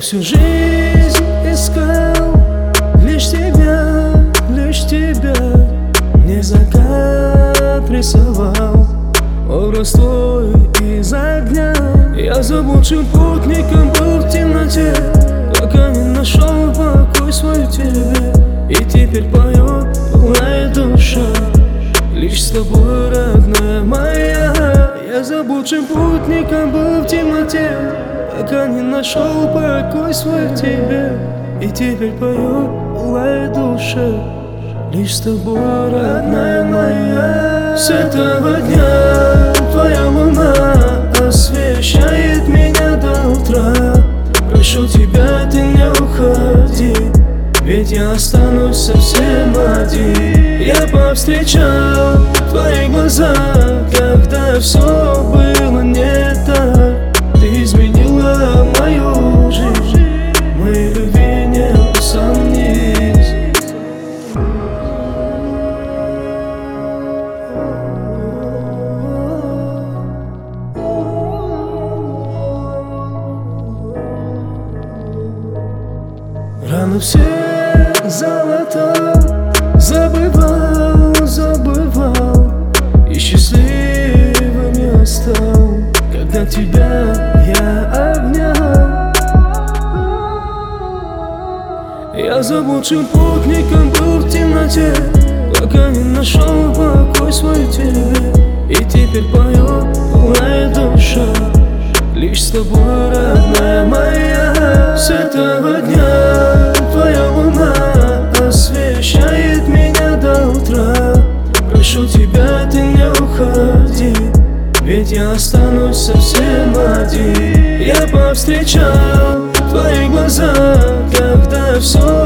всю жизнь искал лишь тебя, мне закат рисовал образ твой из огня. Я заблудшим путником был в темноте, пока не нашел покой свой в тебе. И теперь поет, пылает душа, лишь с тобой, родная моя. Я заблудшим путником был в темноте, пока не нашел покой свой в тебе. И теперь поет, пылает душа, лишь с тобой, родная моя. С этого дня твоя луна освещает меня до утра. Прошу тебя, ты не уходи, ведь я останусь совсем один. Я повстречал твои глаза, когда все было не так. Ты изменила мою жизнь, моей любви не усомнись. Рано все золото забывал, и счастливым я стал, когда тебя я обнял. Я заблудшим путником был в темноте, пока не нашел покой свой в тебе. И теперь поет, пылает душа, лишь с тобой, родная моя. С этого дня твоя луна освещает меня до утра. Прошу тебя, ты не уходи, ведь я останусь совсем один. Я повстречал твои глаза, когда все